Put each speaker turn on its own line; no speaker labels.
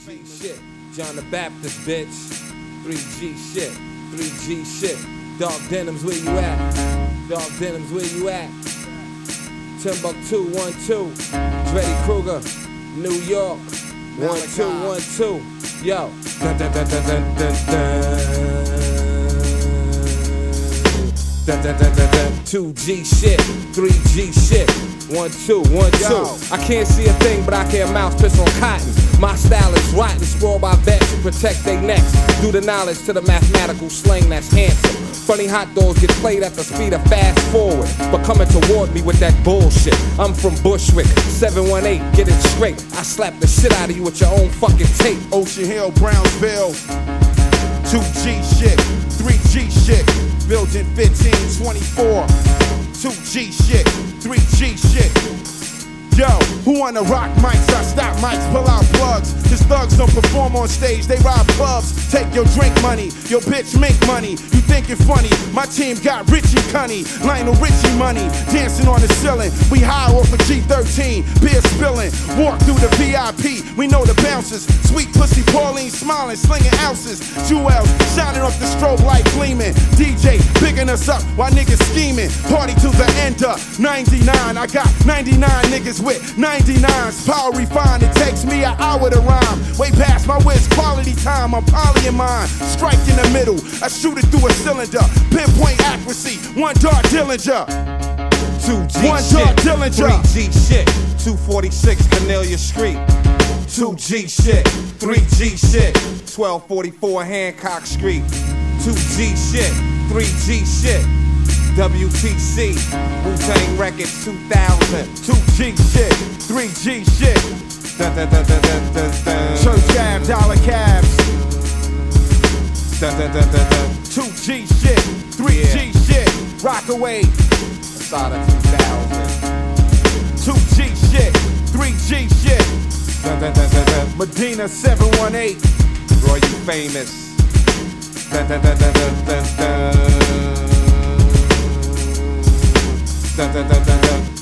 3G shit. John the Baptist, bitch. 3G shit. 3G shit. Dark Denims, where you at? Dark Denims, where you at? Timbuktu, 1-2. Dreddy Kruger, New York. 1-2, 1-2. Yo. Dun, dun, dun, dun, dun, dun, dun. Dun, dun, dun, dun, dun. 2G shit, 3G shit, 1-2, 1-2. I can't see a thing, but I can mouse piss on cotton. My style is rotten, spoiled by vets who protect their necks. Due to knowledge to the mathematical slang that's handsome. Funny hot dogs get played at the speed of fast forward, but coming toward me with that bullshit. I'm from Bushwick, 718, get it straight. I slap the shit out of you with your own fucking tape.
Ocean Hill, Brownsville, 2G shit, 3G shit, building 1524, 2G shit, 3G shit. Yo, who wanna rock mics? I stop mics, pull out plugs. Cause thugs don't perform on stage, they rob clubs. Take your drink money, your bitch make money. You think it funny, my team got Richie Cunny, Lionel Richie money, dancing on the ceiling. We high off a G13, beer spilling. Walk through the VIP, we know the bouncers. Sweet pussy Pauline smiling, slinging ounces. Jewels shining off the strobe light gleaming. DJ picking us up while niggas scheming. Party to the end of 99, I got 99 niggas with 99s, power refined. It takes me an hour to rhyme. Way past my whiz, quality time. I'm poly in mine. Strike in the middle. I shoot it through a cylinder. Pinpoint accuracy. One dart Dillinger.
2G
One
shit.
dart Dillinger.
3G shit. 246 Cornelia Street. 2G shit. 3G shit. 1244 Hancock Street. 2G shit. 3G shit. WTC, Wu-Tang Records 2000.
2G shit, 3G shit.
Dun, dun, dun, dun, dun, dun, dun.
Church cab, dollar cabs.
Dun, dun, dun, dun, dun.
2G shit, 3G shit. Rockaway.
Asada 2000.
2G shit, 3G shit.
Dun, dun, dun, dun, dun.
Medina 718.
Roy, you famous. Dun, dun, dun, dun, dun, dun, dun. Dun, dun, dun, dun, dun.